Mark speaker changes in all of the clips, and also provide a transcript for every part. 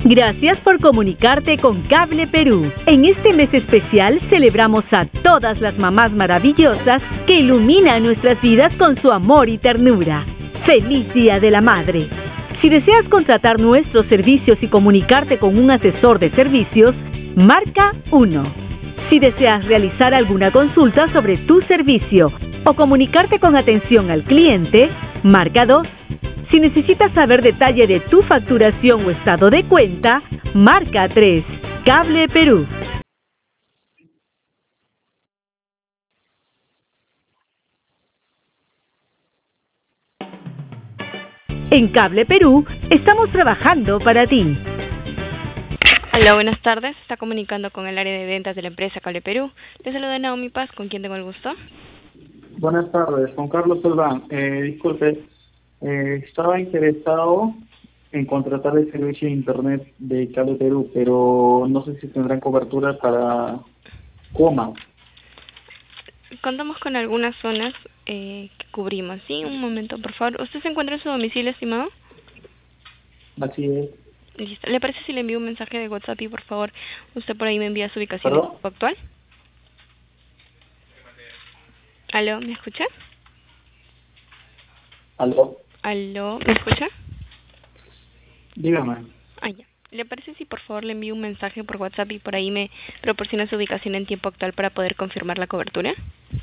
Speaker 1: Gracias por comunicarte con Cable Perú. En este mes especial celebramos a todas las mamás maravillosas que iluminan nuestras vidas con su amor y ternura. ¡Feliz Día de la Madre! Si deseas contratar nuestros servicios y comunicarte con un asesor de servicios, marca 1. Si deseas realizar alguna consulta sobre tu servicio o comunicarte con atención al cliente, marca 2. Si necesitas saber detalle de tu facturación o estado de cuenta, marca 3. Cable Perú. En Cable Perú estamos trabajando para ti.
Speaker 2: Hola, buenas tardes. Está comunicando con el área de ventas de la empresa Cable Perú. Le saluda Naomi Paz, ¿con quién tengo el gusto?
Speaker 3: Buenas tardes, con Carlos Solván. Disculpe, estaba interesado en contratar el servicio de internet de Cable Perú, pero no sé si tendrán cobertura para Coma.
Speaker 2: Contamos con algunas zonas que cubrimos. Sí, un momento, por favor. ¿Usted se encuentra en su domicilio, estimado?
Speaker 3: Así es.
Speaker 2: Listo. ¿Le parece si le envío un mensaje de WhatsApp y, por favor, usted por ahí me envía su ubicación
Speaker 3: ¿Perdón?
Speaker 2: actual? ¿Aló? ¿Me escucha?
Speaker 3: ¿Aló?
Speaker 2: ¿Aló? ¿Me escucha?
Speaker 3: Dígame.
Speaker 2: Ah, ya. ¿Le parece si, por favor, le envío un mensaje por WhatsApp y por ahí me proporciona su ubicación en tiempo actual para poder confirmar la cobertura?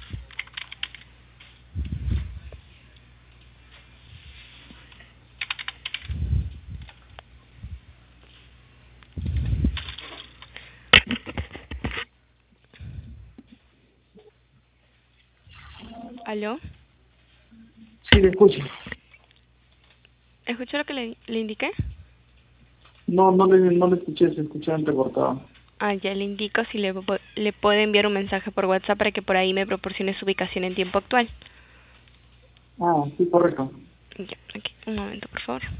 Speaker 2: ¿Aló?
Speaker 3: Sí, le escucho.
Speaker 2: ¿Escuchó lo que le indiqué?
Speaker 3: No le escuché, se escuchaba entrecortado.
Speaker 2: Ah, ya le indico si le puedo enviar un mensaje por WhatsApp para que por ahí me proporcione su ubicación en tiempo actual.
Speaker 3: Ah, sí, correcto.
Speaker 2: Ya, aquí, un momento, por favor.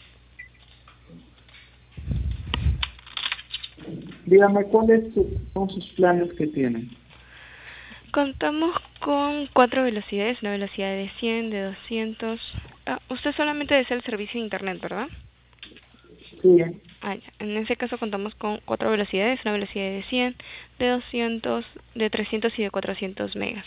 Speaker 3: Dígame, son sus planes que tienen?
Speaker 2: Contamos con 4 velocidades, una velocidad de 100, de 200. Usted solamente desea el servicio de internet, ¿verdad?
Speaker 3: Sí.
Speaker 2: Ah, ya. En ese caso contamos con 4 velocidades, una velocidad de 100, de 200, de 300 y de 400 megas.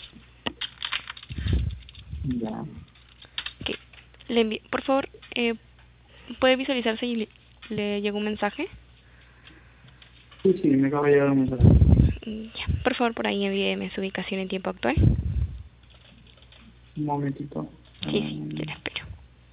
Speaker 3: Ya.
Speaker 2: Okay. Por favor, ¿puede visualizarse y le llegó un mensaje?
Speaker 3: Sí, me acaba de llegar un mensaje.
Speaker 2: Ya. Por favor, por ahí envíeme su ubicación en tiempo actual.
Speaker 3: Un momentito.
Speaker 2: Sí, yo la espero.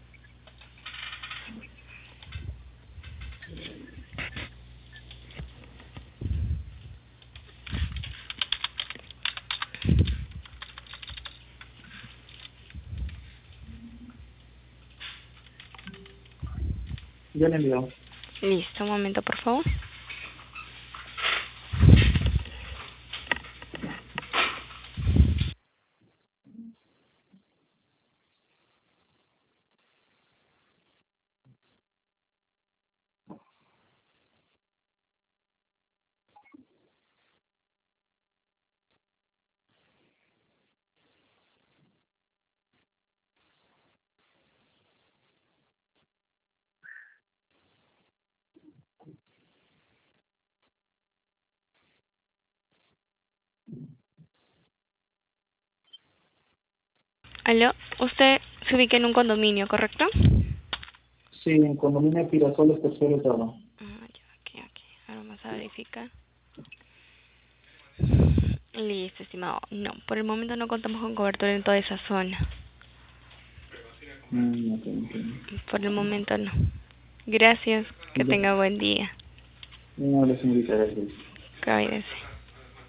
Speaker 3: Ya le envió.
Speaker 2: Listo, un momento, por favor. Aló, usted se ubica en un condominio, ¿correcto?
Speaker 3: Sí, en condominio Pirasoles, tercero etapa.
Speaker 2: Ah, ya, ok. Ahora vamos a verificar. Listo, estimado. No, por el momento no contamos con cobertura en toda esa zona.
Speaker 3: Ok.
Speaker 2: Por el momento no. Gracias, que tenga buen día.
Speaker 3: No, señorita, gracias.
Speaker 2: Cuídese.